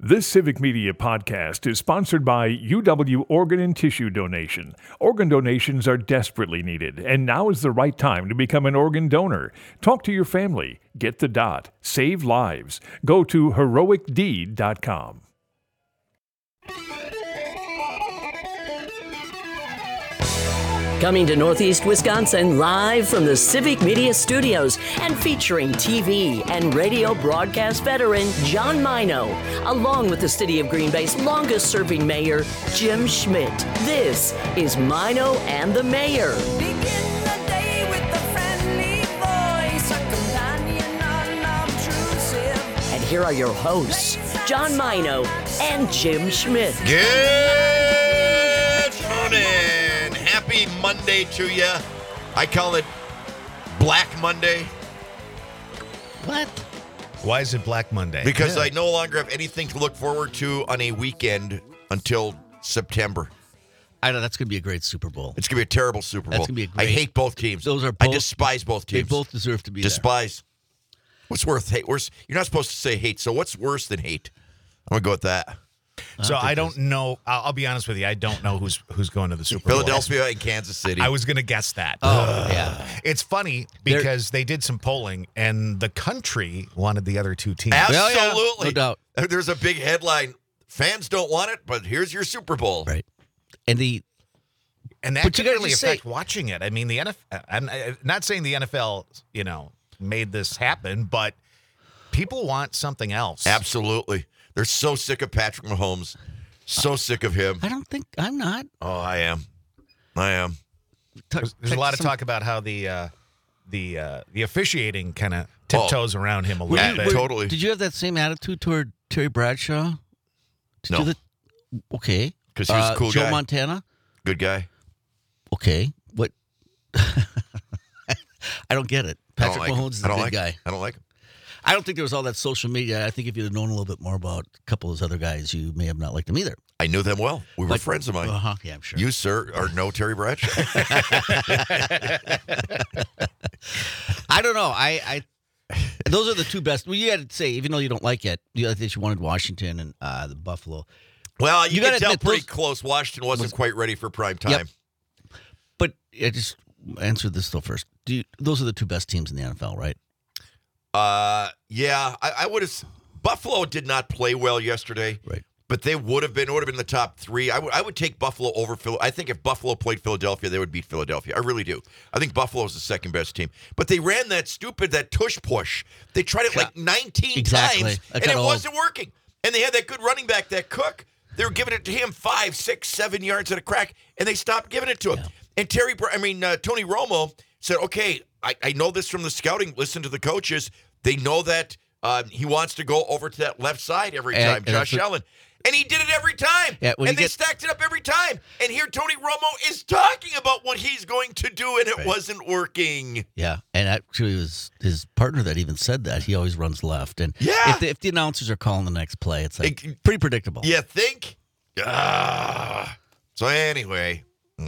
This Civic Media podcast is sponsored by UW Organ and Tissue Donation. Organ donations are desperately needed, and now is the right time to become an organ donor. Talk to your family. Get the dot. Save lives. Go to heroicdeed.com. Coming to Northeast Wisconsin live from the Civic Media Studios and featuring TV and radio broadcast veteran John Mino, along with the City of Green Bay's longest-serving mayor, Jim Schmidt. This is Mino and the Mayor. Begin the day with a friendly voice, a companion unobtrusive. And here are your hosts, John Mino and Jim Schmidt. Good morning. Happy Monday to you. I call it Black Monday. What? Why is it Black Monday? Because I no longer have anything to look forward to on a weekend until September. I know that's going to be a great Super Bowl. It's going to be a terrible Super Bowl. That's gonna be a I great- hate both teams. Those are I both- despise both They teams. both deserve to be Despise. What's worse? Hate? Worse? You're not supposed to say hate. So what's worse than hate? I'm going to go with that. there. So I don't know. I'll be honest with you. I don't know who's going to the Super Bowl. Philadelphia and Kansas City. I was going to guess that. Oh, yeah. It's funny because they did some polling and the country wanted the other two teams. Absolutely. No doubt. There's a big headline. Fans don't want it, but here's your Super Bowl. Right. And that But could you gotta really just affect say- watching it. I mean, the NFL. I'm not saying the NFL, made this happen, but people want something else. Absolutely. They're so sick of Patrick Mahomes. So sick of him. I don't think I'm not. Oh, I am. There's a lot of talk about how the officiating kind of tiptoes around him a little bit. Totally. Did you have that same attitude toward Terry Bradshaw? No. Okay. Because he was a cool Joe guy. Montana? Good guy. Okay. What? I don't get it. I don't Patrick like him. Mahomes is I a don't good like guy. him. I don't like him. I don't think there was all that social media. I think if you'd have known a little bit more about a couple of those other guys, you may have not liked them either. I knew them well. We were friends of mine. Yeah, I'm sure. You, sir, are no Terry Bradshaw. I don't know. I those are the two best. Well, you had to say, even though you don't like it, I think you wanted Washington and the Buffalo. Well, you gotta can tell admit, pretty those- close. Washington wasn't quite ready for prime time. Yep. But I just answer this though first. Those are the two best teams in the NFL, right? Yeah, I would have. Buffalo did not play well yesterday. Right. But they would have been in the top three. I would take Buffalo over Philly. I think if Buffalo played Philadelphia, they would beat Philadelphia. I really do. I think Buffalo is the second best team. But they ran that tush push. They tried it like 19 Exactly. times, I and got it old. wasn't working. And they had that good running back, that Cook. They were giving it to him 5, 6, 7 yards at a crack, and they stopped giving it to him. Yeah. And Tony Romo said, okay, I know this from the scouting. Listen to the coaches. They know that he wants to go over to that left side every time, and Josh Allen. And he did it every time. Yeah, and they stacked it up every time. And here Tony Romo is talking about what he's going to do, and it wasn't working. Yeah, and actually, it was his partner that even said that. He always runs left. And Yeah. if the announcers are calling the next play, it's like pretty predictable. You think? So anyway.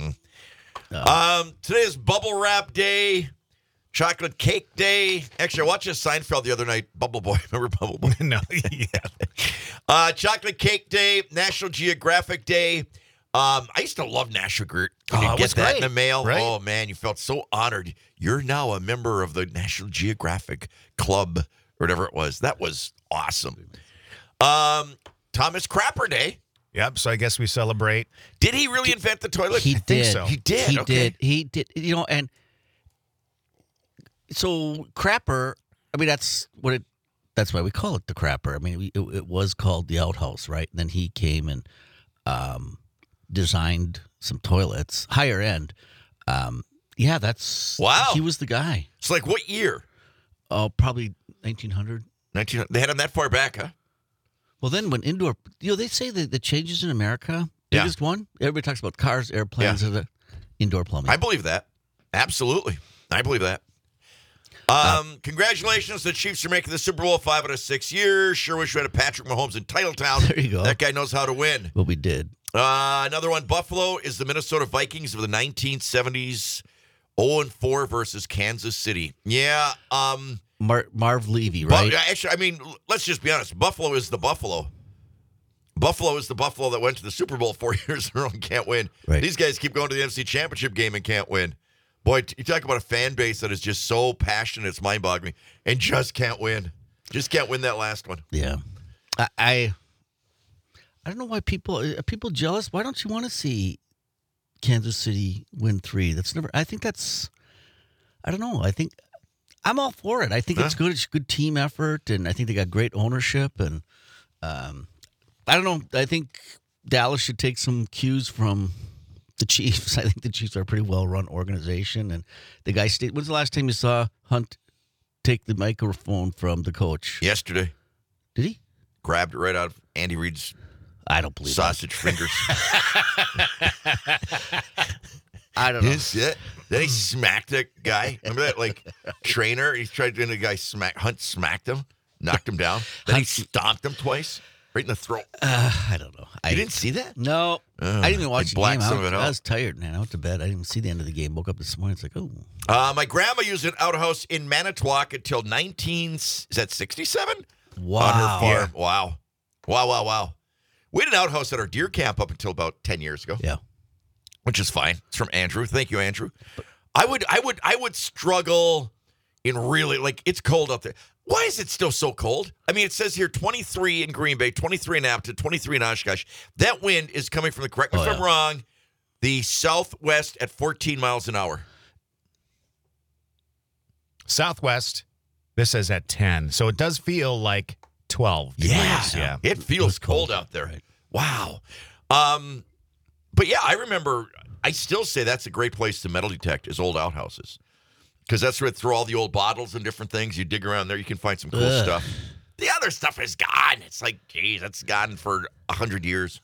Today is Bubble Wrap Day. Chocolate Cake Day. Actually, I watched a Seinfeld the other night. Bubble Boy. Remember Bubble Boy? No, yeah. Chocolate Cake Day. National Geographic Day. I used to love National Geographic. When you it get was that great, in the mail, right? oh, man, you felt so honored. You're now a member of the National Geographic Club, or whatever it was. That was awesome. Thomas Crapper Day. Yep. So I guess we celebrate. Did he really invent the toilet? He think did. so. He did. He Okay. did. He did. And so crapper. I mean, that's why we call it the crapper. I mean, it was called the outhouse, right? And then he came and designed some toilets, higher end. Yeah, that's Wow. He was the guy. It's like what year? Oh, probably 1900. They had him that far back, huh? Well, then when indoor, they say that the changes in America, Yeah. biggest one. Everybody talks about cars, airplanes, and the indoor plumbing. I believe that. Absolutely. I believe that. Congratulations. The Chiefs are making the Super Bowl 5 out of 6 years. Sure wish we had a Patrick Mahomes in Titletown. There you go. That guy knows how to win. Well, we did. Another one. Buffalo is the Minnesota Vikings of the 1970s. 0-4 versus Kansas City. Yeah. Marv Levy, right? Well, actually, I mean, let's just be honest. Buffalo is the Buffalo. Buffalo is the Buffalo that went to the Super Bowl 4 years in a row and can't win. Right. These guys keep going to the NFC Championship game and can't win. Boy, you talk about a fan base that is just so passionate, it's mind-boggling, and just can't win. Just can't win that last one. Yeah. I don't know why are people jealous? Why don't you want to see Kansas City win 3? I think that's, I don't know. I think I'm all for it. I think it's good. It's a good team effort, and I think they got great ownership. And I don't know. I think Dallas should take some cues from the Chiefs. I think the Chiefs are a pretty well-run organization. And the guy stayed. When's the last time you saw Hunt take the microphone from the coach? Yesterday. Did he? Grabbed it right out of Andy Reid's I don't believe sausage fingers. I don't know. Then he smacked that guy. Remember that, like, trainer? He tried to, and the guy Hunt smacked him, knocked him down. Then he stomped him twice, right in the throat. I don't know. You didn't see that? No. I didn't even watch the blacked game. some of it out. I was tired, man. I went to bed. I didn't even see the end of the game. Woke up this morning. It's like, oh. My grandma used an outhouse in Manitowoc until 67? Wow. On her farm. Wow. We had an outhouse at our deer camp up until about 10 years ago. Yeah. Which is fine. It's from Andrew. Thank you, Andrew. I would struggle in really, like, it's cold out there. Why is it still so cold? I mean, it says here 23 in Green Bay, 23 in Appleton, 23 in Oshkosh. That wind is coming from correct me if I'm wrong, the southwest at 14 miles an hour. Southwest, this is at 10. So it does feel like 12 degrees. Yeah. It feels cold out there. Right. Wow. But yeah, I remember, I still say that's a great place to metal detect is old outhouses. Because that's where they throw all the old bottles and different things. You dig around there, you can find some cool stuff. The other stuff is gone. It's like, geez, that's gone for 100 years.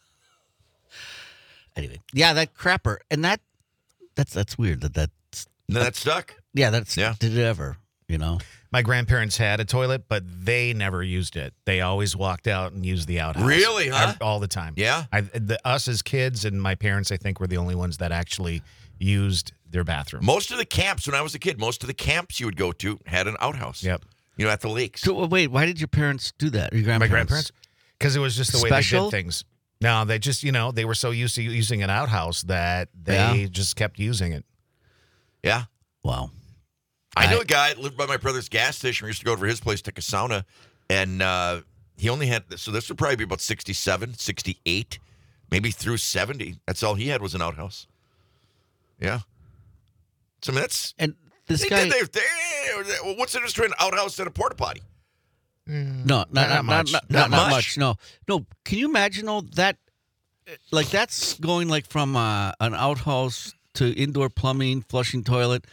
Anyway, yeah, that crapper. And that's weird that's. And then that stuck. Yeah, did it ever, My grandparents had a toilet, but they never used it. They always walked out and used the outhouse. Really, huh? All the time. Yeah. Us as kids and my parents, I think, were the only ones that actually used their bathroom. Most of the camps, when I was a kid, most of the camps you would go to had an outhouse. Yep. At the lakes. So wait, why did your parents do that? Your grandparents? My grandparents? Because it was just the way Special? they did things. No, they just, they were so used to using an outhouse that they just kept using it. Yeah. Wow. I knew a guy that lived by my brother's gas station. We used to go over to his place, take a sauna, and he only had, so this would probably be about 67, 68, maybe through 70. That's all he had was an outhouse. Yeah. So, I mean, that's... And this guy... what's the difference between an outhouse and a porta potty? No, not much. Not much. No. Can you imagine that? Like that's going like from an outhouse to indoor plumbing, flushing toilet.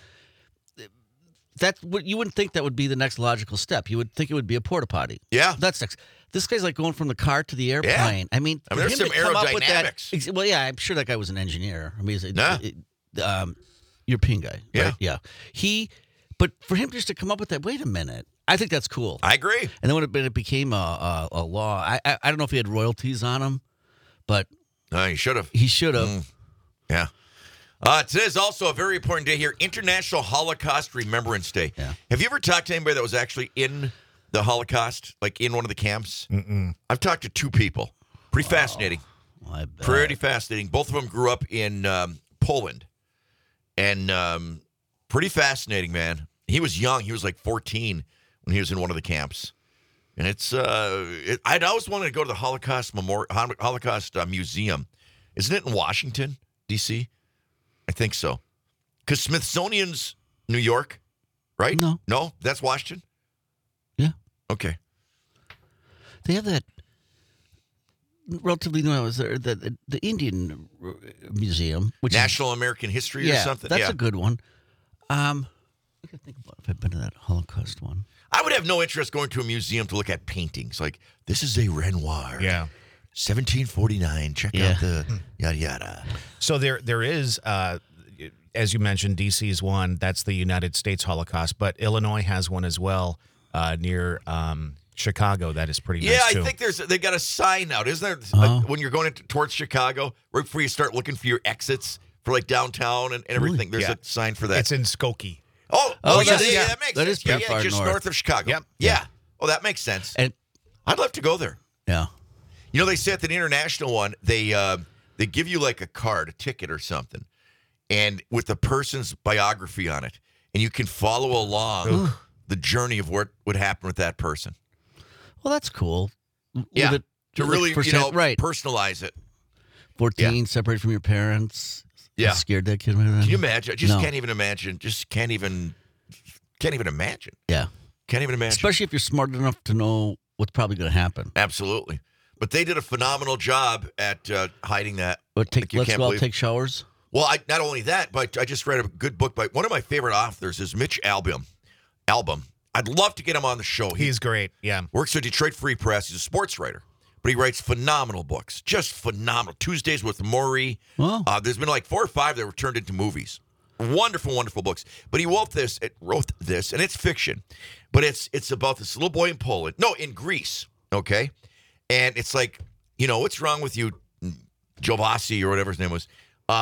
That's what you wouldn't think that would be the next logical step. You would think it would be a porta potty. Yeah. That's next. This guy's like going from the car to the airplane. Yeah. I mean, there's some aerodynamics. Well, yeah, I'm sure that guy was an engineer. I mean, European guy. Yeah. Right? Yeah. But for him just to come up with that, wait a minute. I think that's cool. I agree. And then when it became a law, I don't know if he had royalties on him, but He should have. he should have. Yeah. Today is also a very important day here, International Holocaust Remembrance Day. Yeah. Have you ever talked to anybody that was actually in the Holocaust, like in one of the camps? Mm-mm. I've talked to two people. Pretty fascinating. Well, I bet. Pretty fascinating. Both of them grew up in Poland. And pretty fascinating, man. He was young. He was like 14 when he was in one of the camps. And I'd always wanted to go to the Holocaust Museum. Isn't it in Washington, D.C.? I think so. Because Smithsonian's New York, right? No. No? That's Washington? Yeah. Okay. They have that relatively new. I was there, the Indian Museum, which National American History or something? That's a good one. I can think about if I've been to that Holocaust one. I would have no interest going to a museum to look at paintings. Like, this is a Renoir. Yeah. 1749. Check out the yada yada. So there is, as you mentioned, DC's one. That's the United States Holocaust, but Illinois has one as well near Chicago. That is pretty nice too. I think they got a sign out, isn't there? Like, when you're going towards Chicago, right before you start looking for your exits for like downtown and everything. There's a sign for that. It's in Skokie. Oh, that that is- makes that sense. is pretty far just north. north of Chicago. Yep. Yeah. Oh, that makes sense. And I'd love to go there. yeah, You know, they say at the international one, they give you like a card, a ticket or something, and with the person's biography on it, and you can follow along the journey of what would happen with that person. Well, that's cool. Yeah, With to like really, right. personalize it. 14, separated from your parents. Yeah. Scared that kid. Can you imagine? I just No. can't even imagine. Just can't even imagine. Yeah. Can't even imagine. Especially if you're smart enough to know what's probably going to happen. Absolutely. But they did a phenomenal job at hiding that. But Like, you let's can't go out believe- take showers. Well, not only that, but I just read a good book by one of my favorite authors is Mitch Albom. I'd love to get him on the show. He He's great. Yeah. works at Detroit Free Press. He's a sports writer, but he writes phenomenal books. Just phenomenal. Tuesdays with Maury. Wow. There's been like 4 or 5 that were turned into movies. Wonderful, wonderful books. But he wrote this, and it's fiction. But it's about this little boy in Poland. No, in Greece. Okay? And it's like, what's wrong with you, Jovasi or whatever his name was?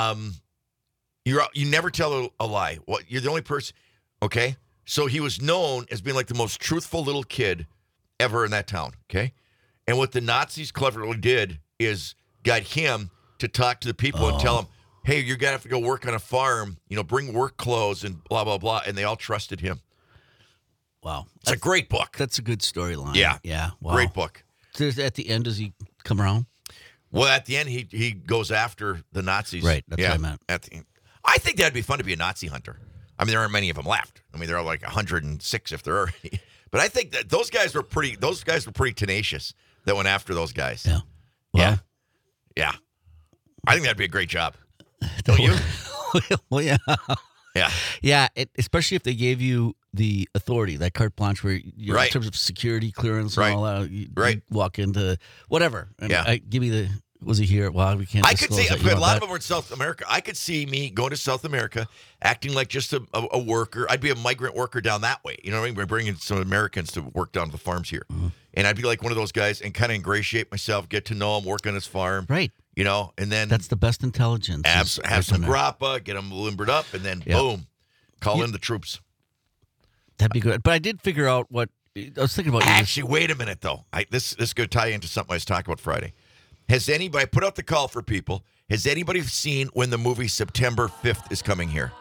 You never tell a lie. You're the only person. Okay? So he was known as being like the most truthful little kid ever in that town. Okay? And what the Nazis cleverly did is got him to talk to the people and tell them, hey, you're going to have to go work on a farm, bring work clothes and blah, blah, blah. And they all trusted him. Wow. It's a great book. That's a good storyline. Yeah. Yeah. Wow. Great book. So at the end, does he come around? Well, at the end, he goes after the Nazis. Right, that's what I meant. I think that'd be fun to be a Nazi hunter. I mean, there aren't many of them left. I mean, there are like 106 if there are. But I think that those guys were pretty tenacious that went after those guys. Yeah. Yeah. Yeah. I think that'd be a great job. Don't you? Well, yeah. Yeah. Yeah, especially if they gave you the authority, that carte blanche where you're Right. in terms of security clearance and Right. all that. You Right. walk into whatever. And Yeah. give me the, was he here? Well, we can't I could disclose see that. You a want lot of that? them were in South America. I could see me going to South America, acting like just a worker. I'd be a migrant worker down that way. You know what I mean? We're bringing some Americans to work down the farms here. Mm-hmm. And I'd be like one of those guys and kind of ingratiate myself, get to know him, work on his farm. Right. And then That's the best intelligence. is have some right there. grappa, get them limbered up, and then Yeah. boom, call in the troops. That'd be good. But I did figure out what I was thinking about. Actually, wait a minute, though. This could tie into something I was talking about Friday. Has anybody, put out the call for people, has anybody seen when the movie September 5th is coming here?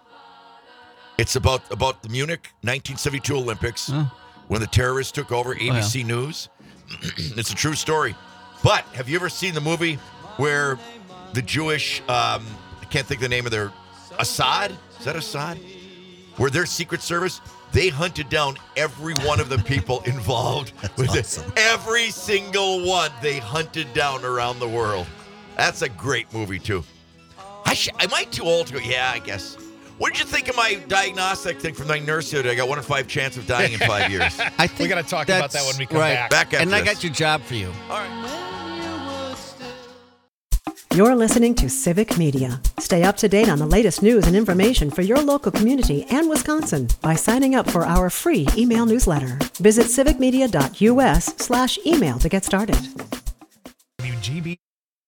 It's about the Munich 1972 Olympics when the terrorists took over ABC News. It's a true story. But have you ever seen the movie where the Jewish, I can't think of the name of their, Assad? Is that Assad? Where their Secret Service, they hunted down every one of the people involved with awesome. it. Every single one they hunted down around the world. That's a great movie, too. Am I too old to go? Yeah, I guess. What did you think of my diagnostic thing from my nurse the other day? I got 1 in 5 chance of dying in 5 years. I think We got to talk about that that's when we come right. back. Back after And I this. got your job for you. All right. You're listening to Civic Media. Stay up to date on the latest news and information for your local community and Wisconsin by signing up for our free email newsletter. Visit civicmedia.us/email to get started. WGB.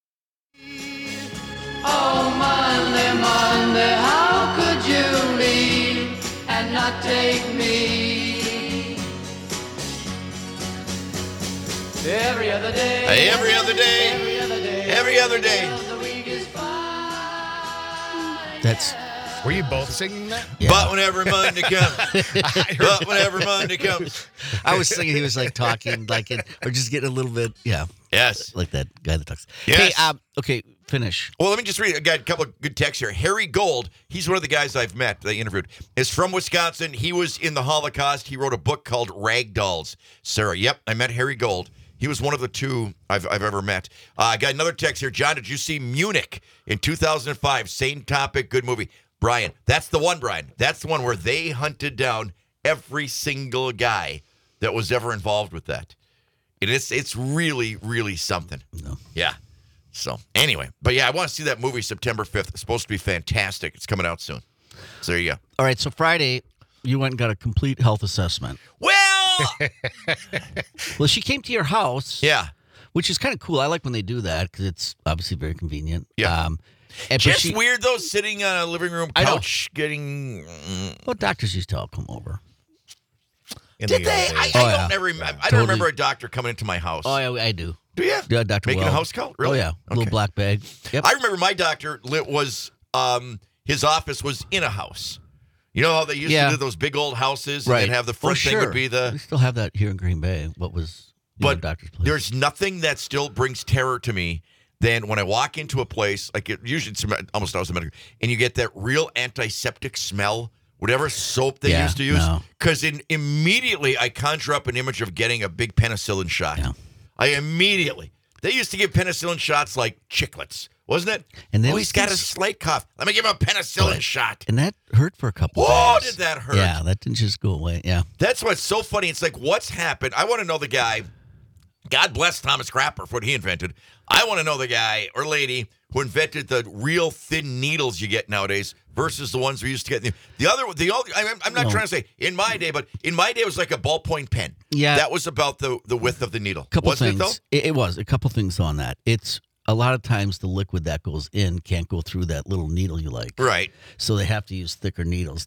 Oh, Monday, Monday, how could you leave and not take me? Every other day. Every other day. Every other day. Every other day. The week is fine. That's Were you both singing that? But whenever Monday comes. But whenever Monday comes. I was thinking he was like talking like it, or just getting a little bit, Yes. like that guy that talks. Yes. Hey, okay, finish. Well, let me just read. I got a couple of good texts here. Harry Gold, he's one of the guys I've met that I interviewed, is from Wisconsin. He was in the Holocaust. He wrote a book called Ragdolls. Sarah, yep, I met Harry Gold. He was one of the 2 I've ever met. I got another text here. John, did you see Munich in 2005? Same topic, good movie. Brian, that's the one, Brian. That's the one where they hunted down every single guy that was ever involved with that. And it's really, really something. No. Yeah. So, anyway. But, yeah, I want to see that movie September 5th. It's supposed to be fantastic. It's coming out soon. So, there you go. All right, so Friday, you went and got a complete health assessment. Well, Well, she came to your house, yeah. which is kind of cool. I like when they do that because it's obviously very convenient. Yeah. But Just weird, though, sitting on a living room I know. couch getting... Well, doctors used to all come over. In Did the they? old I days. Oh, don't yeah. ever remember. I Totally. don't remember a doctor coming into my house. Oh, I do. Do you? Yeah, Dr. Making a Weld. house call? Really? Oh, yeah. Okay. Little black bag. Yep. I remember my doctor was his office was in a house. You know how they used to do those big old houses and they'd have the front thing would be the. We still have that here in Green Bay. What was doctor's place? There's nothing that still brings terror to me than when I walk into a place like usually it's almost always a medical, and you get that real antiseptic smell. Whatever soap they used to use, because immediately I conjure up an image of getting a big penicillin shot. Yeah. They used to give penicillin shots like chiclets, wasn't it? And then he's got a slight cough. Let me give him a penicillin shot. And that hurt for a couple days. days. Did that hurt? Yeah, that didn't just go away. Yeah. That's what's so funny. It's like, what's happened? I want to know the guy. God bless Thomas Crapper for what he invented. I want to know the guy or lady who invented the real thin needles you get nowadays versus the ones we used to get. I'm not trying to say in my day, but in my day it was like a ballpoint pen. Yeah. That was about the width of the needle. Couple Wasn't things. it though? It was. A couple things on that. It's a lot of times the liquid that goes in can't go through that little needle you like. Right. So they have to use thicker needles.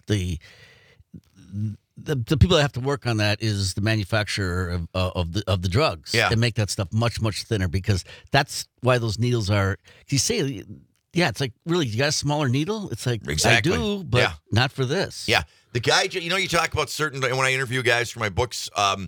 The people that have to work on that is the manufacturer of the drugs. Yeah. They make that stuff much, much thinner because that's why those needles are. You say, yeah, it's like, really, you got a smaller needle? It's like, Exactly. I do, but not for this. Yeah. The guy, you talk about when I interview guys for my books,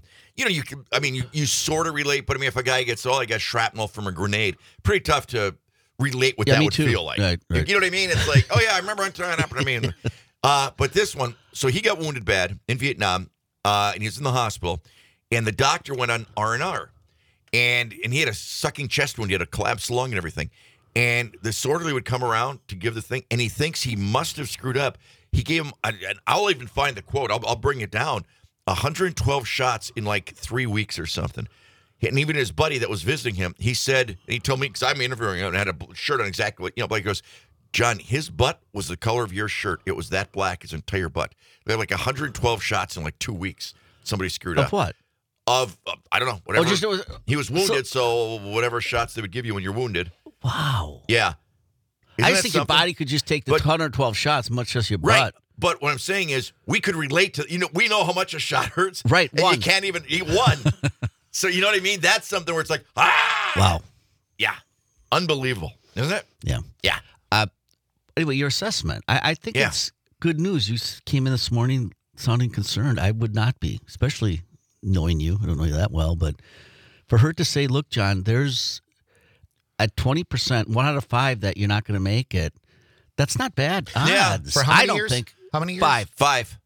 you sort of relate, but if a guy gets, I got shrapnel from a grenade, pretty tough to relate what that would feel like. Right. You know what I mean? It's like, I remember one time it happened to me. But this one, so he got wounded bad in Vietnam, and he was in the hospital, and the doctor went on R&R, and he had a sucking chest wound, he had a collapsed lung and everything, and the orderly would come around to give the thing, and he thinks he must have screwed up. He gave him, and I'll even find the quote, I'll bring it down, 112 shots in like 3 weeks or something. And even his buddy that was visiting him, he said, and he told me, because I'm interviewing him and had a shirt on exactly what, Blake goes, John, his butt was the color of your shirt. It was that black, his entire butt. They had like 112 shots in like 2 weeks. Somebody screwed up. Of what? I don't know. Whatever. He was wounded, so whatever shots they would give you when you're wounded. Wow. Yeah. I just think your body could just take the 112 shots, much as your butt. Right. But what I'm saying is we could relate to, we know how much a shot hurts. Right. And one. you can't even eat one. So you know what I mean? That's something where it's like, Wow. Yeah. Unbelievable. Isn't it? Yeah. Yeah. Anyway, your assessment. I think it's good news. You came in this morning sounding concerned. I would not be, especially knowing you. I don't know you that well. But for her to say, look, John, there's at 20%, 1 out of 5 that you're not going to make it, that's not bad odds. Yeah. For how many I don't years? think. How many years? 5.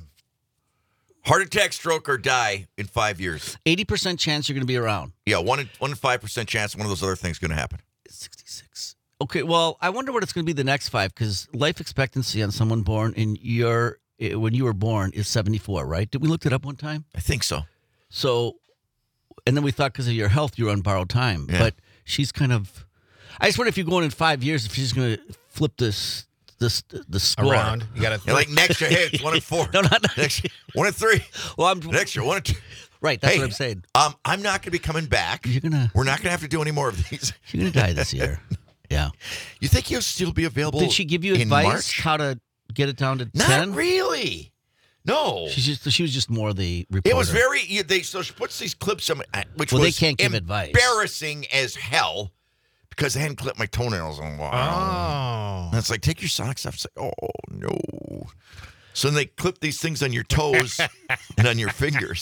Heart attack, stroke, or die in 5 years. 80% chance you're going to be around. Yeah, 1 in 5% chance one of those other things is going to happen. 66. Okay, well, I wonder what it's going to be the next 5 because life expectancy on someone born when you were born is 74, right? Did we look it up one time? I think so. So, and then we thought because of your health, you're on borrowed time. Yeah. But she's kind of. I just wonder if you're going in 5 years, if she's going to flip the score Around. You got to Like next year, hey, it's 1 in 4. No, not Next year, 1 in 3. Well, Next year, 1 in 2. right. That's what I'm saying. I'm not going to be coming back. We're not going to have to do any more of these. You're going to die this year. Yeah. You think he'll still be available? Did she give you in advice March? how to get it down to Not 10? really. No. She was just more the reporter. It was very. So she puts these clips on, which Well, was they can't give advice. embarrassing as hell because I hadn't clipped my toenails in a while. Oh. And it's like, take your socks off. It's like, oh no. So then they clip these things on your toes and on your fingers.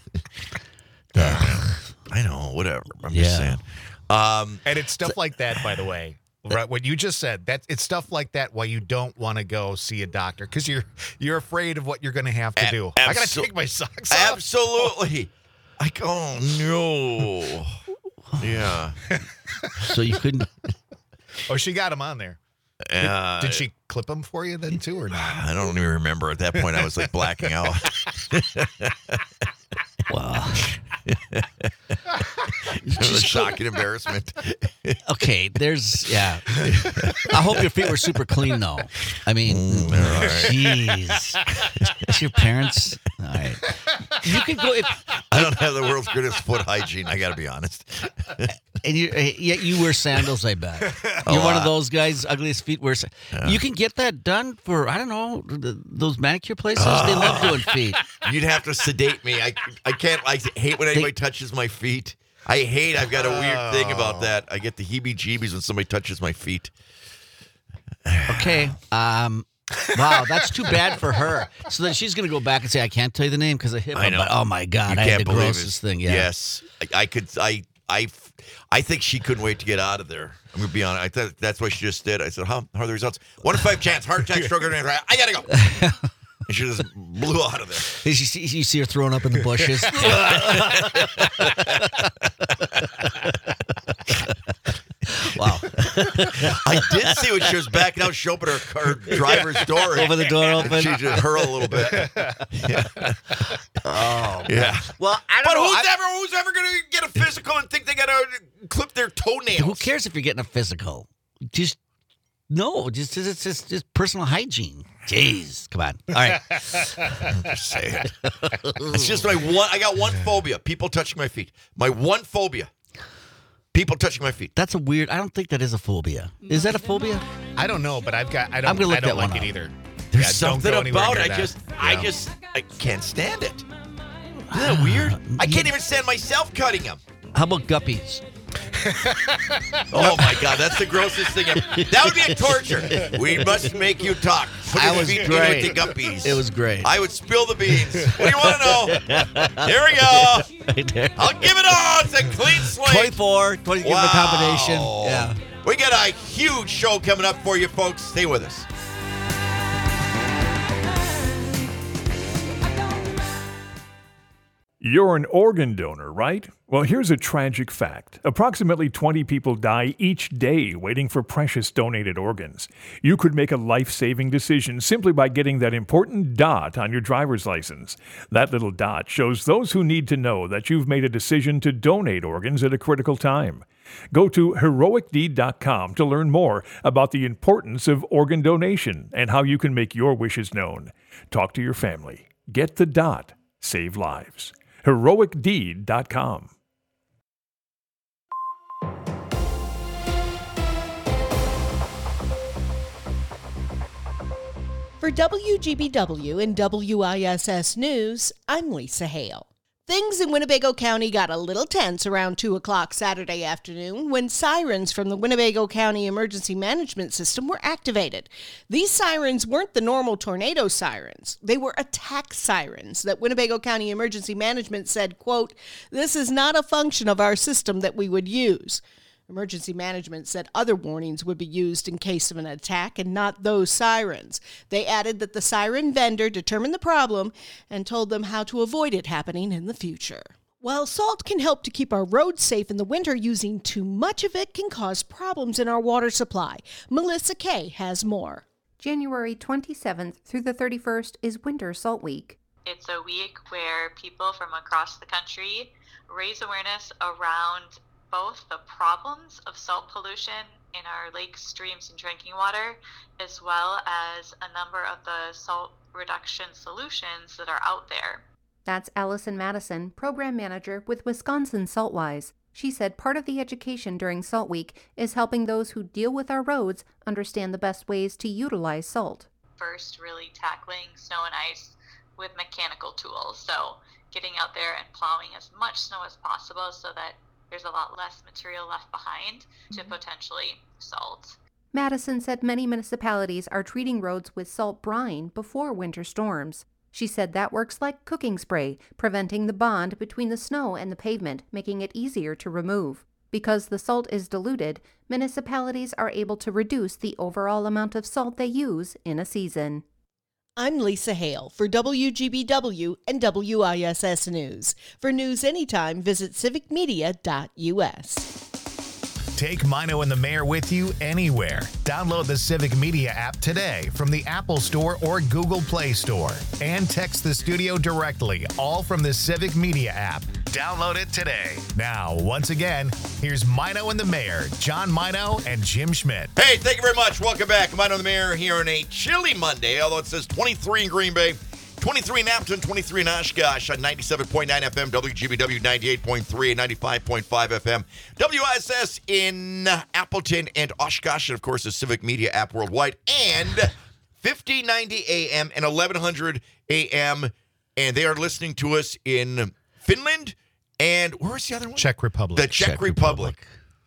I know, whatever. I'm just saying. And it's stuff like that, by the way. Right, what you just said, it's stuff like that why you don't want to go see a doctor because you're afraid of what you're going to have to do. I got to take my socks off. Absolutely. Like, oh no. Yeah. So you couldn't. Oh, she got him on there. Did she clip him for you then too, or not? I don't even remember. At that point, I was like blacking out. Wow. It was a shocking embarrassment. Okay, I hope your feet were super clean, though. I mean, jeez. It's your parents. All right. You could go I don't have the world's greatest foot hygiene. I got to be honest. and you wear sandals. I bet you're one of those guys. Ugliest feet wear. You can get that done for I don't know those manicure places. They love doing feet. You'd have to sedate me. I can't. I hate when anybody touches my feet. I've got a weird thing about that. I get the heebie-jeebies when somebody touches my feet. Okay. Wow, that's too bad for her. So then she's going to go back and say, I can't tell you the name because of HIPAA. I know. But, oh, my God. You I had can't the believe grossest it. thing. Yeah. Yes. I think she couldn't wait to get out of there. I'm going to be honest. I thought that's what she just did. I said, how are the results? 1 in 5 chance, heart attack, stroke, I got to go. And she just blew out of there. You see her throwing up in the bushes. Wow. I did see when she was backing out, she opened her driver's door. Over the door open. She just hurled a little bit. Yeah. Oh. Yeah. Well, I But don't know. who's ever going to get a physical and think they got to clip their toenails? Who cares if you're getting a physical? Just it's just personal hygiene. Jeez, come on. All right. Just say it. It's just I got one phobia. People touching my feet. My one phobia. People touching my feet. That's a weird. I don't think that is a phobia. Is that a phobia? I don't know, but I I'm gonna look don't that like one it up. either. There's don't something go anywhere about near it. that. I can't stand it. Isn't that weird? I can't even stand myself cutting them. How about guppies? Oh my God, that's the grossest thing ever. That would be a torture. We must make you talk. Put That your was feet in great. with the guppies. It was great. I would spill the beans. What do you want to know? Here we go. Right there. I'll give it all. It's a clean slate. 24. 20 give them a combination. Yeah. We got a huge show coming up for you, folks. Stay with us. You're an organ donor, right? Well, here's a tragic fact. Approximately 20 people die each day waiting for precious donated organs. You could make a life-saving decision simply by getting that important dot on your driver's license. That little dot shows those who need to know that you've made a decision to donate organs at a critical time. Go to heroicdeed.com to learn more about the importance of organ donation and how you can make your wishes known. Talk to your family. Get the dot. Save lives. heroicdeed.com. For WGBW and WISS News, I'm Lisa Hale. Things in Winnebago County got a little tense around 2 o'clock Saturday afternoon when sirens from the Winnebago County Emergency Management System were activated. These sirens weren't the normal tornado sirens. They were attack sirens that Winnebago County Emergency Management said, quote, "This is not a function of our system that we would use." Emergency Management said other warnings would be used in case of an attack and not those sirens. They added that the siren vendor determined the problem and told them how to avoid it happening in the future. While salt can help to keep our roads safe in the winter, using too much of it can cause problems in our water supply. Melissa Kay has more. January 27th through the 31st is Winter Salt Week. It's a week where people from across the country raise awareness around both the problems of salt pollution in our lakes, streams, and drinking water, as well as a number of the salt reduction solutions that are out there. That's Allison Madison, Program Manager with Wisconsin Saltwise. She said part of the education during Salt Week is helping those who deal with our roads understand the best ways to utilize salt. First, really tackling snow and ice with mechanical tools. So getting out there and plowing as much snow as possible so that there's a lot less material left behind to potentially salt. Madison said many municipalities are treating roads with salt brine before winter storms. She said that works like cooking spray, preventing the bond between the snow and the pavement, making it easier to remove. Because the salt is diluted, municipalities are able to reduce the overall amount of salt they use in a season. I'm Lisa Hale for WGBW and WISS News. For news anytime, visit civicmedia.us. Take Mino and the Mayor with you anywhere. Download the Civic Media app today from the Apple Store or Google Play Store. And text the studio directly, all from the Civic Media app. Download it today. Now, once again, here's Mino and the Mayor, John Mino and Jim Schmidt. Hey, thank you very much. Welcome back. Mino and the Mayor here on a chilly Monday, although it says 23 in Green Bay, 23 in Appleton, 23 in Oshkosh on 97.9 FM, WGBW 98.3 and 95.5 FM, WISS in Appleton and Oshkosh, and of course the Civic Media app worldwide, and 1590 AM and 1100 AM, and they are listening to us in Finland And where's the other one? Czech Republic. The Czech Republic.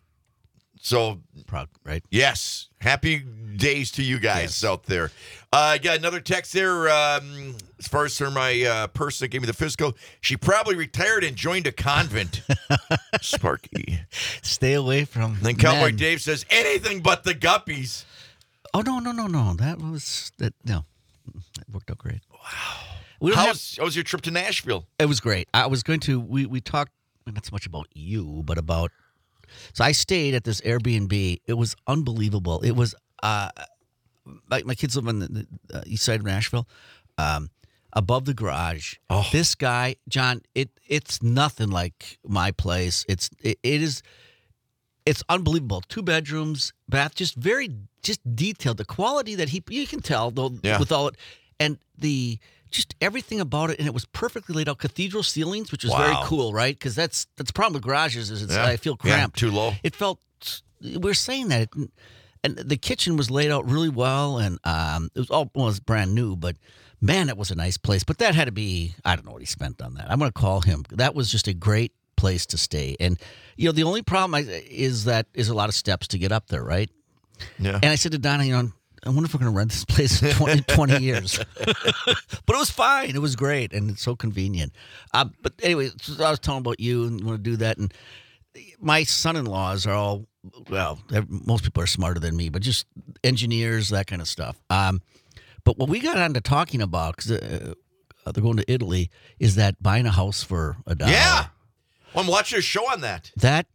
So, Prague, right? yes, happy days to you guys out there. I got another text there. As far as my person that gave me the physical, she probably retired and joined a convent. Sparky. Stay away from. Then Cowboy men. Dave says, anything but the guppies. Oh, no. That worked out great. Wow. How was your trip to Nashville? It was great. I was going to, we talked, not so much about you, but about, so I stayed at this Airbnb. It was unbelievable. It was, my kids live on the east side of Nashville, above the garage. Oh. This guy, John, it's nothing like my place. It's unbelievable. 2 bedrooms, bath, just detailed. The quality that you can tell though with all it, and just everything about it, and it was perfectly laid out. Cathedral ceilings, which was very cool, right? Because that's the problem with garages is I feel cramped, too low. It felt. We're saying that, and the kitchen was laid out really well, and it was brand new, but. Man, it was a nice place. But that had to be, I don't know what he spent on that. I'm going to call him. That was just a great place to stay. And, the only problem is that is a lot of steps to get up there, right? Yeah. And I said to Donna, I wonder if we're going to rent this place in 20 years. But it was fine. It was great. And it's so convenient. But anyway, so I was talking about you and you want to do that. And my son-in-laws are all, well, most people are smarter than me, but just engineers, that kind of stuff. But what we got on to talking about, because they're going to Italy, is that buying a house for $1. Yeah. Well, I'm watching a show on that.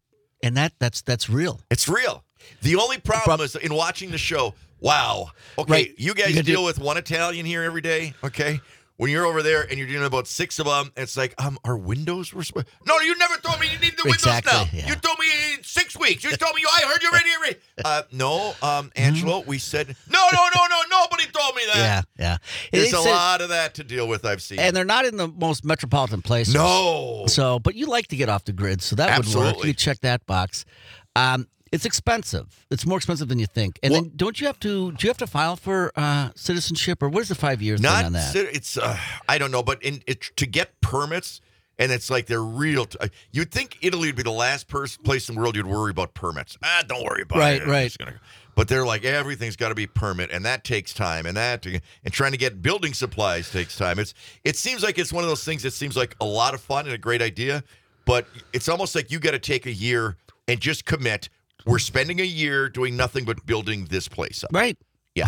That's real. It's real. The only problem is in watching the show, wow. Okay, Right. you guys deal with one Italian here every day, okay? When you're over there and you're dealing about 6 of them, it's like, our windows were... No, you never told me you need the windows now. Yeah. You told me 6 weeks. You told me, I heard you ready. No, Angelo, we said... No, nobody told me that. Yeah. There's a lot of that to deal with, I've seen. And they're not in the most metropolitan places. No. So, but you like to get off the grid, so that would work. Absolutely. You check that box. It's expensive. It's more expensive than you think. And then do you have to file for citizenship, or what is the 5 years thing on that? It's I don't know, but to get permits, and it's like they're real. You'd think Italy would be the last place in the world you'd worry about permits. Don't worry about it. Right. But they're like, everything's got to be permit, and that takes time, and trying to get building supplies takes time. It seems like it's one of those things that seems like a lot of fun and a great idea, but it's almost like you got to take a year and just commit. We're spending a year doing nothing but building this place up. Right. Yeah.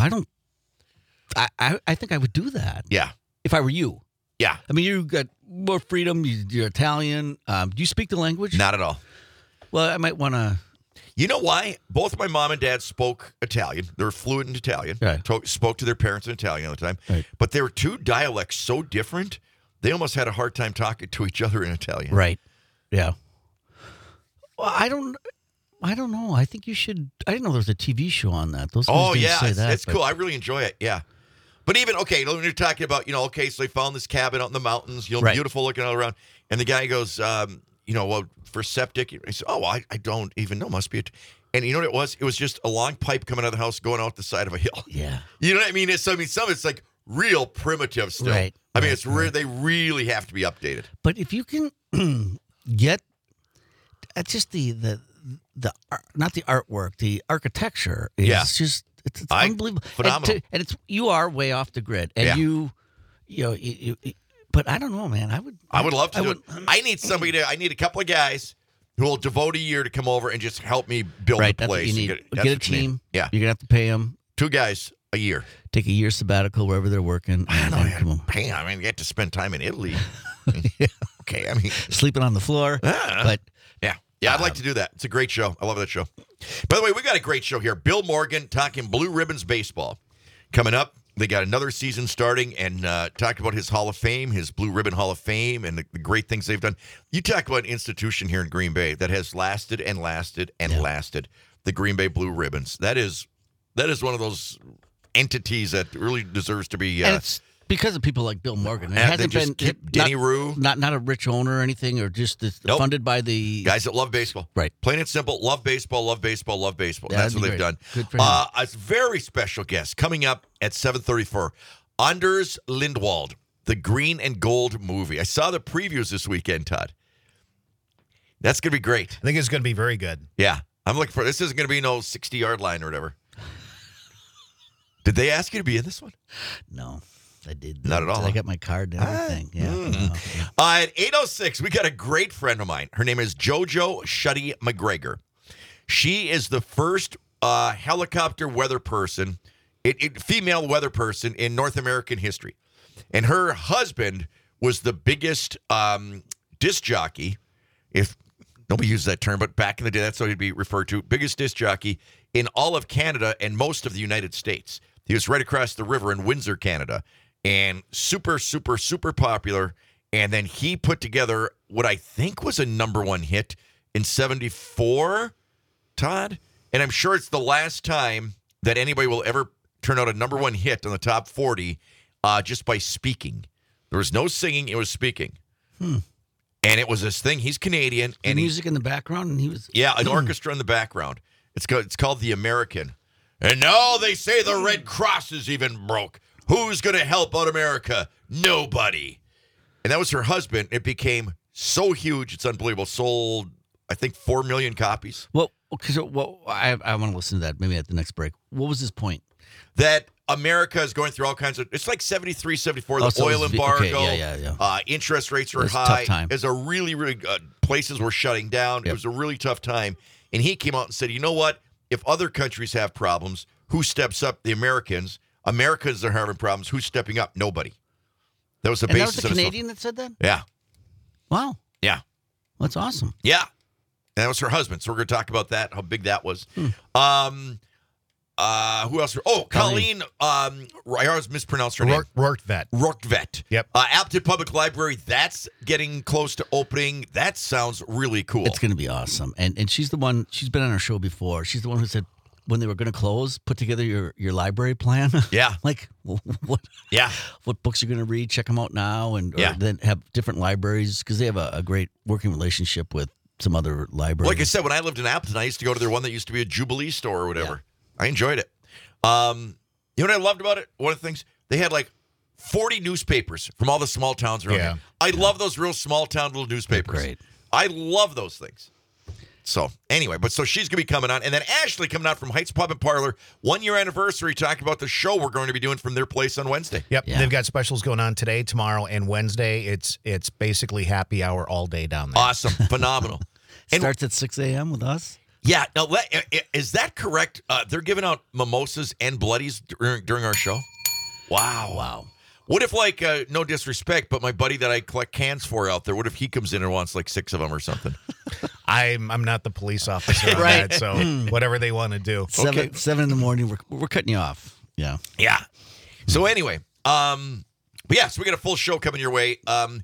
I think I would do that. Yeah. If I were you. Yeah. I mean, you've got more freedom. You're Italian. Do you speak the language? Not at all. Well, I might want to. You know why? Both my mom and dad spoke Italian. They were fluent in Italian. Right. Spoke to their parents in Italian all the time. Right. But they were 2 dialects so different, they almost had a hard time talking to each other in Italian. Right. Yeah. Well, I don't know. I think you should. I didn't know there was a TV show on that. Those guys didn't say that, it's cool. I really enjoy it. Yeah. But even, okay, when you're talking about, okay, so they found this cabin out in the mountains, Right. beautiful looking all around. And the guy goes, well, for septic, he said, I don't even know. Must be and you know what it was? It was just a long pipe coming out of the house going out the side of a hill. Yeah. You know what I mean? Some it's like real primitive still. Right. I mean, it's they really have to be updated. But if you can get just the not the artwork, the architecture is just it's unbelievable. Phenomenal. And it's you are way off the grid, and you but I don't know, man. I would love to do it. I need a couple of guys who will devote a year to come over and just help me build right, the place. That's what you need. That's Get a what you need. team. Yeah. You're gonna have to pay them. 2 guys a year. Take a year sabbatical wherever they're working. I don't come on. pay. I mean, you get to spend time in Italy. Okay, I mean, sleeping on the floor. But yeah, I'd like to do that. It's a great show. I love that show. By the way, we got a great show here. Bill Morgan talking Blue Ribbons baseball coming up. They got another season starting and talked about his Hall of Fame, his Blue Ribbon Hall of Fame, and the great things they've done. You talk about an institution here in Green Bay that has lasted and lasted and lasted. The Green Bay Blue Ribbons. That is one of those entities that really deserves to be. And it's because of people like Bill Morgan. It hasn't been Denny Rue, not a rich owner or anything, or just funded by the guys that love baseball. Right. Plain and simple, love baseball, love baseball, love baseball. Yeah, that's what they've done. Good for him. A very special guest coming up at 7:34. Anders Lindwald, the Green and Gold movie. I saw the previews this weekend, Todd. That's going to be great. I think it's going to be very good. Yeah. I'm looking for this. Isn't going to be no 60-yard line or whatever. Did they ask you to be in this one? No, I did. Not at all. I got my card and everything. Yeah. At 8:06, we got a great friend of mine. Her name is JoJo Shuddy McGregor. She is the first helicopter weather person, female weather person in North American history. And her husband was the biggest disc jockey, if nobody uses that term, but back in the day, that's how he'd be referred to, biggest disc jockey in all of Canada and most of the United States. He was right across the river in Windsor, Canada, and super, super, super popular. And then he put together what I think was a number one hit in 74, Todd. And I'm sure it's the last time that anybody will ever turn out a number one hit on the top 40 just by speaking. There was no singing, it was speaking. And it was this thing. He's Canadian. And music in the background, and he was... Yeah, an orchestra in the background. It's called The American. And now they say the Red Cross is even broke. Who's going to help out America? Nobody. And that was her husband. It became so huge, it's unbelievable. Sold, I think, 4 million copies. Well, I want to listen to that maybe at the next break. What was his point? That America is going through all kinds of... It's like 73, 74, the oil embargo. Okay, yeah. Interest rates are It was a high. tough time. There's a really, really... places were shutting down. It was a really tough time. And he came out and said, you know what? If other countries have problems, who steps up? The Americans. Americans are having problems. Who's stepping up? Nobody. That was the And that basis was the of his Canadian that said that? Yeah. Wow. Yeah. That's awesome. Yeah. And that was her husband. So we're going to talk about that, how big that was. Who else? Oh, Colleen. I always mispronounce her name. Rortvet. Rortvet. Yep. Appleton Public Library. That's getting close to opening. That sounds really cool. It's going to be awesome. And she's the one, she's been on our show before. She's the one who said when they were going to close, put together your library plan. Yeah. Like, what? Yeah. What books you're going to read, check them out now. And Yeah. then have different libraries because they have a great working relationship with some other libraries. Like I said, when I lived in Appleton, I used to go to their one that used to be a Jubilee store or whatever. I enjoyed it. You know what I loved about it? One of the things, they had like 40 newspapers from all the small towns around here. I love those real small town little newspapers. They're great. I love those things. So anyway, so she's going to be coming on. And then Ashley coming out from Heights Pub and Parlor, 1 year anniversary, talking about the show we're going to be doing from their place on Wednesday. Yep, Yeah. they've got specials going on today, tomorrow, and Wednesday. It's basically happy hour all day down there. Awesome. Phenomenal. Starts at 6 a.m. with us. Yeah. Now, is that correct? They're giving out mimosas and bloodies during our show? Wow. What if, like, no disrespect, but my buddy that I collect cans for out there, what if he comes in and wants like 6 of them or something? I'm not the police officer on Right. that, so whatever they want to do. 7 in the morning, we're cutting you off. Yeah. Yeah. So anyway, but yeah, so we got a full show coming your way.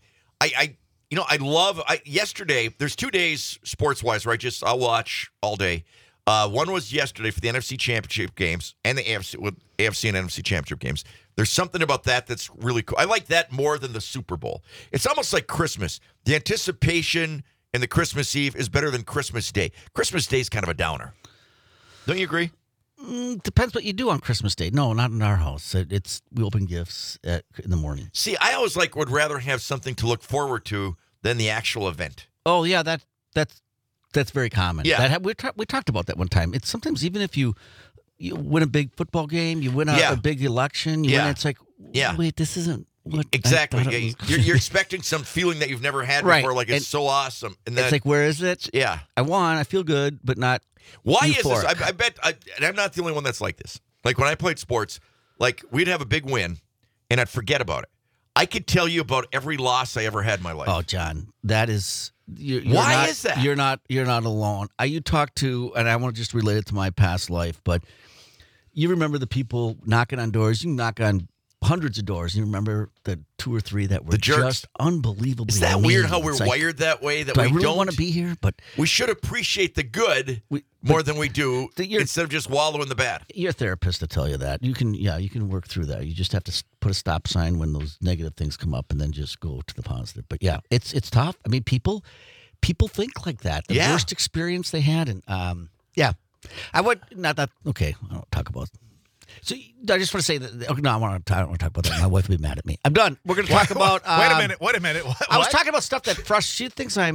Yesterday, there's 2 days sports-wise where I'll watch all day. One was yesterday for the NFC Championship games and the AFC and NFC Championship games. There's something about that that's really cool. I like that more than the Super Bowl. It's almost like Christmas. The anticipation and the Christmas Eve is better than Christmas Day. Christmas Day is kind of a downer. Don't you agree? Depends what you do on Christmas Day. No, not in our house. We open gifts in the morning. See, I always would rather have something to look forward to than the actual event. Oh yeah, that's very common. Yeah. We talked about that one time. It's sometimes even if you win a big football game, you win a big election, win, it's like, wait, this isn't what Exactly. I thought it was. You're expecting some feeling that you've never had Right. before, like it's so awesome. And It's like, where is it? Yeah. I won. I feel good, but not. Why euphoric. is this? I bet, and I'm not the only one that's like this. Like when I played sports, like we'd have a big win, and I'd forget about it. I could tell you about every loss I ever had in my life. Oh, John, that is. Why is that? You're not alone. You talk to, and I want to just relate it to my past life, but you remember the people knocking on doors. You can knock on hundreds of doors. You remember the 2 or 3 that were The jerks. just unbelievably. Is that mean. weird how we're It's like, wired that way? That do we I really don't want to be here, but We should appreciate the good more than we do instead of just wallow in the bad. Your therapist to tell you that. You can work through that. You just have to put a stop sign when those negative things come up, and then just go to the positive. But yeah, it's tough. I mean, people think like that. The worst experience they had, and I would not that. Okay, I don't talk about. So I just want to say that. Okay, no, I don't want to talk about that. My wife will be mad at me. I'm done. We're going to talk about. Wait a minute. What? I was talking about stuff that frustrates. She thinks I'm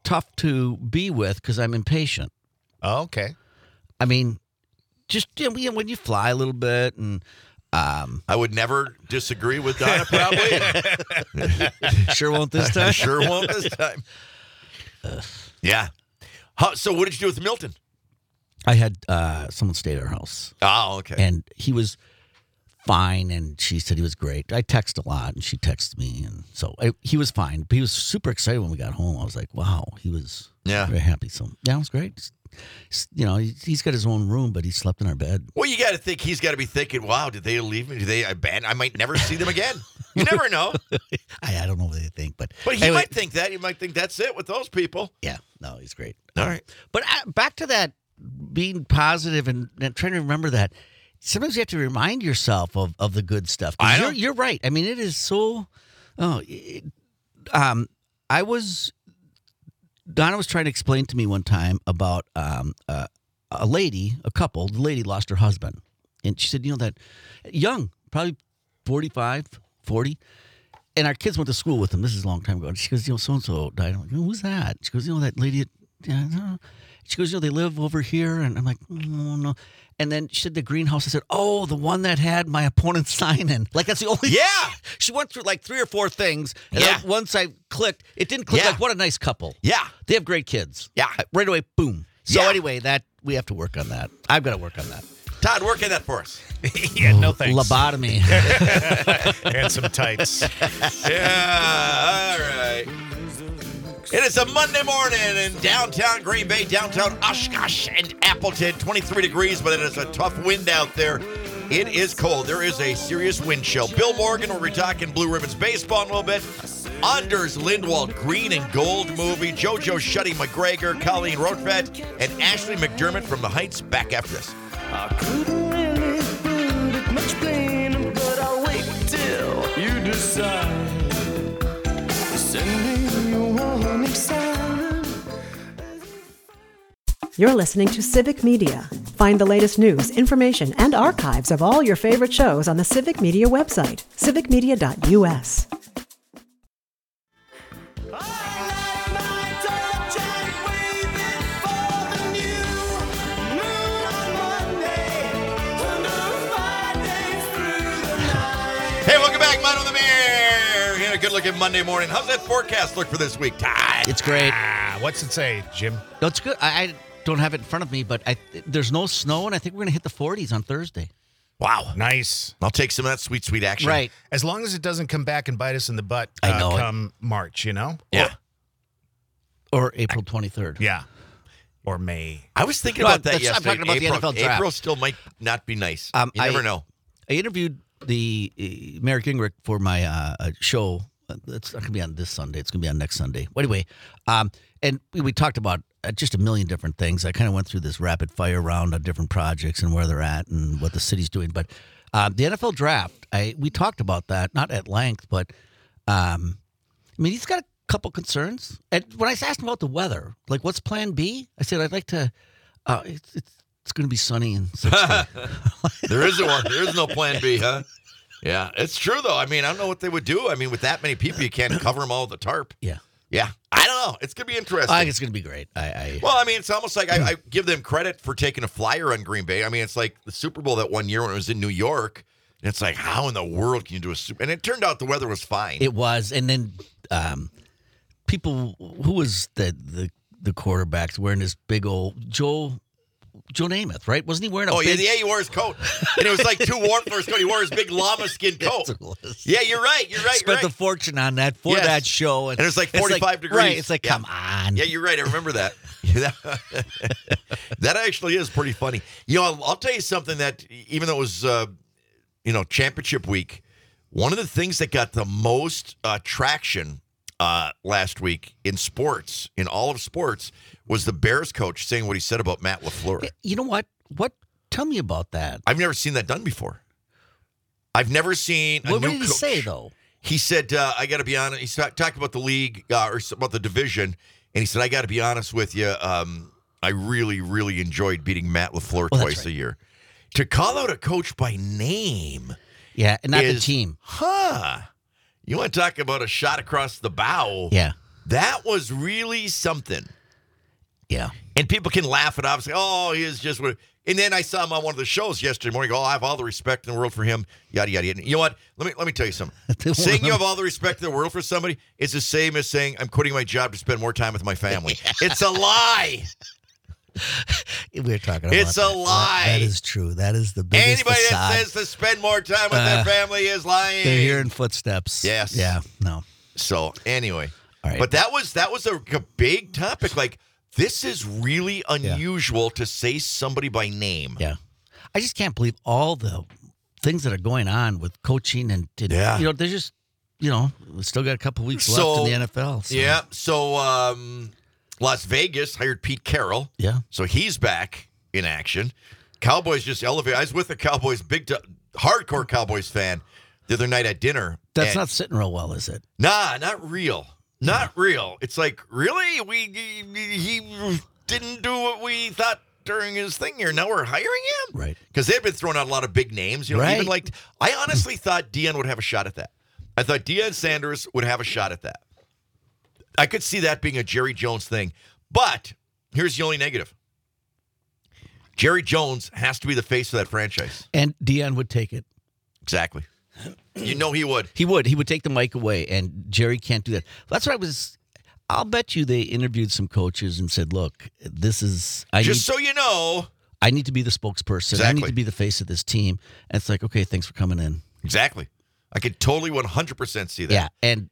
tough to be with because I'm impatient. Oh, okay. I mean, just when you fly a little bit and. I would never disagree with Donna, probably. Sure won't this time? Sure won't this time. Yeah. So what did you do with Milton? I had someone stay at our house. Oh, okay. And he was fine, and she said he was great. I text a lot, and she texted me, and so he was fine. But he was super excited when we got home. I was like, wow, he was very happy. So, yeah, it was great. You know, he's got his own room, but he slept in our bed. Well, you got to think he's got to be thinking, wow, did they leave me? Did they abandon? I might never see them again. You never know. I don't know what they think, but he anyway. might think that. He might think that's it with those people. Yeah, no, he's great. All right. But back to that being positive and trying to remember that. Sometimes you have to remind yourself of the good stuff. I know. You're right. I mean, it is so. Donna was trying to explain to me one time about a couple. The lady lost her husband. And she said, that young, probably 45, 40. And our kids went to school with them. This is a long time ago. And she goes, so-and-so died. I'm like, who's that? She goes, that lady. She goes, they live over here. And I'm like, no. And then she said the greenhouse. I said, oh, the one that had my opponent's sign in. Like, that's the only. Yeah. She went through like 3 or 4 things. And then once I clicked, it didn't click. Like, what a nice couple. Yeah. They have great kids. Yeah. Right away, boom. So anyway, we have to work on that. I've got to work on that. Todd, work on that for us. Yeah, no thanks. Lobotomy. And some tights. Yeah, all right. It is a Monday morning in downtown Green Bay, downtown Oshkosh and Appleton. 23 degrees, but it is a tough wind out there. It is cold. There is a serious wind chill. Bill Morgan, we'll be talking Blue Ribbons baseball in a little bit. Anders Lindwall, Green and Gold movie. JoJo Shuddy McGregor, Colleen Rothfeld, and Ashley McDermott from The Heights. Back after this. I couldn't really put it much plainer, but I'll wait till you decide. Send me your warning sign. You're listening to Civic Media. Find the latest news, information, and archives of all your favorite shows on the Civic Media website, civicmedia.us. Hey, welcome back, Mine on the Mirror. Here, a good look at Monday morning. How's that forecast look for this week, Todd? It's great. What's it say, Jim? No, it's good. I don't have it in front of me, but there's no snow, and I think we're going to hit the 40s on Thursday. Wow. Nice. I'll take some of that sweet, sweet action. Right. As long as it doesn't come back and bite us in the butt I know come March, Yeah. Or April 23rd. Yeah. Or May. I was thinking No, about that that's- I'm yesterday. talking about the NFL draft. April still might not be nice. You never know. I interviewed the Mayor Gingrich for my show. It's not going to be on this Sunday. It's going to be on next Sunday. Well, anyway, and we talked about just a million different things. I kind of went through this rapid fire round on different projects and where they're at and what the city's doing. But the NFL draft, we talked about that, not at length, but I mean, he's got a couple concerns. And when I asked him about the weather, like, what's plan B? I said, I'd like to, it's going to be sunny and 60. There isn't one. There is no plan B, huh? Yeah, it's true, though. I mean, I don't know what they would do. I mean, with that many people, you can't cover them all with a tarp. Yeah. Yeah. I don't know. It's going to be interesting. I think it's going to be great. Well, I mean, it's almost like I give them credit for taking a flyer on Green Bay. I mean, it's like the Super Bowl that one year when it was in New York. And it's like, how in the world can you do a Super? And it turned out the weather was fine. It was. And then people, who was the quarterbacks wearing this big old Joe Namath, right? Wasn't he wearing a big... yeah, he wore his coat. And it was like too warm for his coat. He wore his big llama skin coat. Yeah, you're right. Spent a fortune on that for that show. And it's like 45 degrees. Right. It's like, come on. Yeah, you're right. I remember that. That actually is pretty funny. You know, I'll tell you something that even though it was, championship week, one of the things that got the most traction last week in sports, in all of sports, was the Bears coach saying what he said about Matt LaFleur. You know what? Tell me about that. I've never seen that done before. I've never seen a What new did he coach. say, though? He said, I got to be honest. He talked about the league or about the division, and he said, I got to be honest with you. I really, really enjoyed beating Matt LaFleur twice a year. To call out a coach by name. Yeah, and not the team. You want to talk about a shot across the bow? Yeah. That was really something. Yeah. And people can laugh it off and say, oh, he is just what. And then I saw him on one of the shows yesterday morning. I have all the respect in the world for him. Yada, yada, yada. You know what? Let me tell you something. Saying you have all the respect in the world for somebody is the same as saying I'm quitting my job to spend more time with my family. It's a lie. We're talking about It's a lie. That is true. That is the biggest Anybody facade. that says to spend more time with their family is lying. They're hearing footsteps. Yes. Yeah. No. So anyway, All right. but that was a big topic. Like, this is really unusual to say somebody by name. Yeah. I just can't believe all the things that are going on with coaching and Yeah. you know, they're just, you know, we still got a couple weeks left in the NFL. So. Yeah. So Las Vegas hired Pete Carroll. Yeah. So he's back in action. Cowboys just elevated. I was with the Cowboys, hardcore Cowboys fan the other night at dinner. That's and- not sitting real well, is it? Nah, not real. Not real. It's like, really? He didn't do what we thought during his thing here. Now we're hiring him? Right. Because they've been throwing out a lot of big names. You know, Right. even like, I honestly thought Deion would have a shot at that. I thought Deion Sanders would have a shot at that. I could see that being a Jerry Jones thing. But here's the only negative. Jerry Jones has to be the face of that franchise. And Deion would take it. Exactly. You know he would. He would. He would take the mic away, and Jerry can't do that. That's what I'll bet you they interviewed some coaches and said, look, this is... So you know. I need to be the spokesperson. Exactly. I need to be the face of this team. And it's like, okay, thanks for coming in. Exactly. I could totally 100% see that. Yeah, and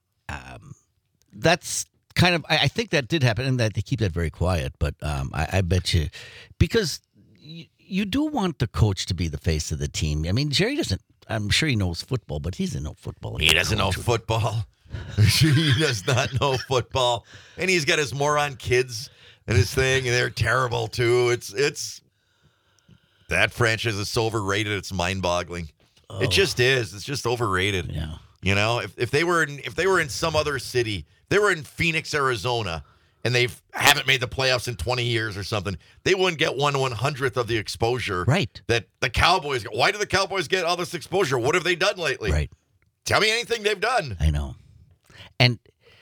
that's kind of... I think that did happen, and that they keep that very quiet. But I bet you... Because you do want the coach to be the face of the team. I mean, Jerry doesn't... I'm sure he knows football, but he doesn't know football. He doesn't know football. He does not know football. And he's got his moron kids and his thing, and they're terrible too. It's that franchise is so overrated, it's mind-boggling. It just is. It's just overrated. Yeah. You know, if they were in some other city, if they were in Phoenix, Arizona, and they haven't made the playoffs in 20 years or something, they wouldn't get 1/100th of the exposure. Right. That the Cowboys get. Why do the Cowboys get all this exposure? What have they done lately? Right. Tell me anything they've done. I know. And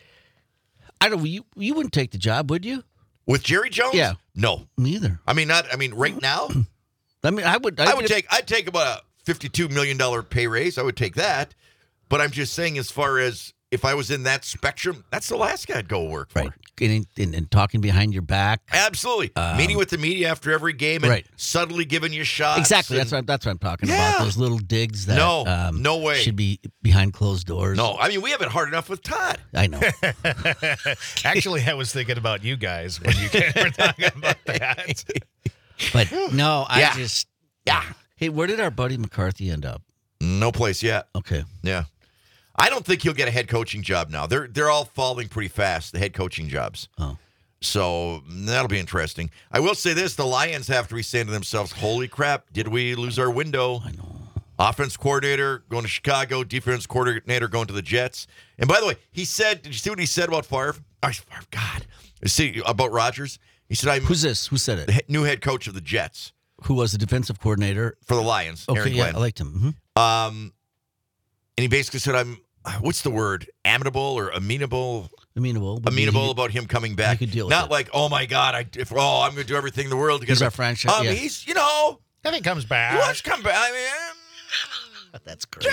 I don't. You wouldn't take the job, would you? With Jerry Jones? Yeah. No. Me either. I mean, right now. I mean, I'd take about a $52 million pay raise. I would take that. But I'm just saying, as far as if I was in that spectrum, that's the last guy I'd go work for. Right. And talking behind your back. Absolutely. Meeting with the media after every game and Right. subtly giving you shots. Exactly. and- That's what I'm talking Yeah. about. Those little digs that No way. should be behind closed doors. No, I mean, we have it hard enough with Todd. I know. Actually, I was thinking about you guys when you were talking about that. But no, Yeah. Yeah. Hey, where did our buddy McCarthy end up? No place yet. Okay. Yeah. I don't think he'll get a head coaching job now. They're all falling pretty fast, the head coaching jobs. Oh. So that'll be interesting. I will say this, the Lions have to be saying to themselves, holy crap, did we lose our window? I know. Offense coordinator going to Chicago, defense coordinator going to the Jets. And by the way, he said, did you see what he said about Favre? Favre, God. See, about Rodgers? He said, Who's this? Who said it? the new head coach of the Jets Who was the defensive coordinator? for the Lions, Okay, Aaron yeah, Glenn. I liked him. Mhm. And he basically said, what's the word? Amenable or amenable? Amenable. but Amenable he- about him coming back. could deal with Not it. like, oh my God, I'm going to do everything in the world to get He's him our back. franchise, yeah. He's, you know, If he comes he back, wants to come back. I mean, That's great.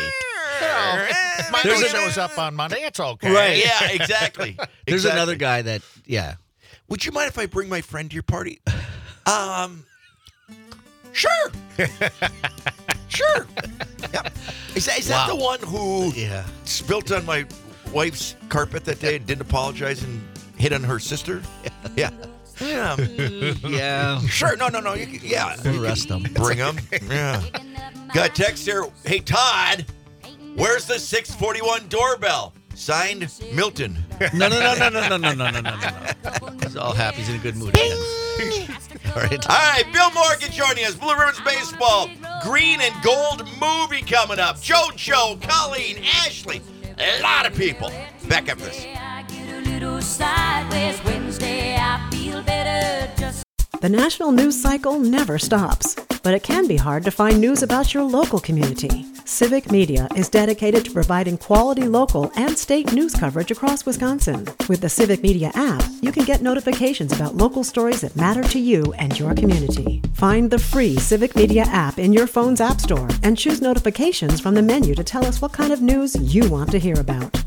if my There's name a- shows up on Monday, it's okay. Right. yeah, exactly. There's Exactly. another guy that, yeah. Would you mind if I bring my friend to your party? Sure. Sure. Yep. Is that the one who Yeah. spilt on my wife's carpet that day and didn't apologize and hit on her sister? Yeah. Yeah. Yeah. Sure. No. Yeah. We'll arrest him. Bring him. Yeah. Got a text here. Hey, Todd, where's the 641 doorbell? Signed, Milton. No. He's all happy. He's in a good mood again. All right. All right, Bill Morgan joining us. Blue Ribbons Baseball. Green and Gold movie coming up. JoJo, Colleen, Ashley. A lot of people. Back after this. I get a little sideways. Wednesday, I feel better. Just The national news cycle never stops, but it can be hard to find news about your local community. Civic Media is dedicated to providing quality local and state news coverage across Wisconsin. With the Civic Media app, you can get notifications about local stories that matter to you and your community. Find the free Civic Media app in your phone's app store and choose notifications from the menu to tell us what kind of news you want to hear about.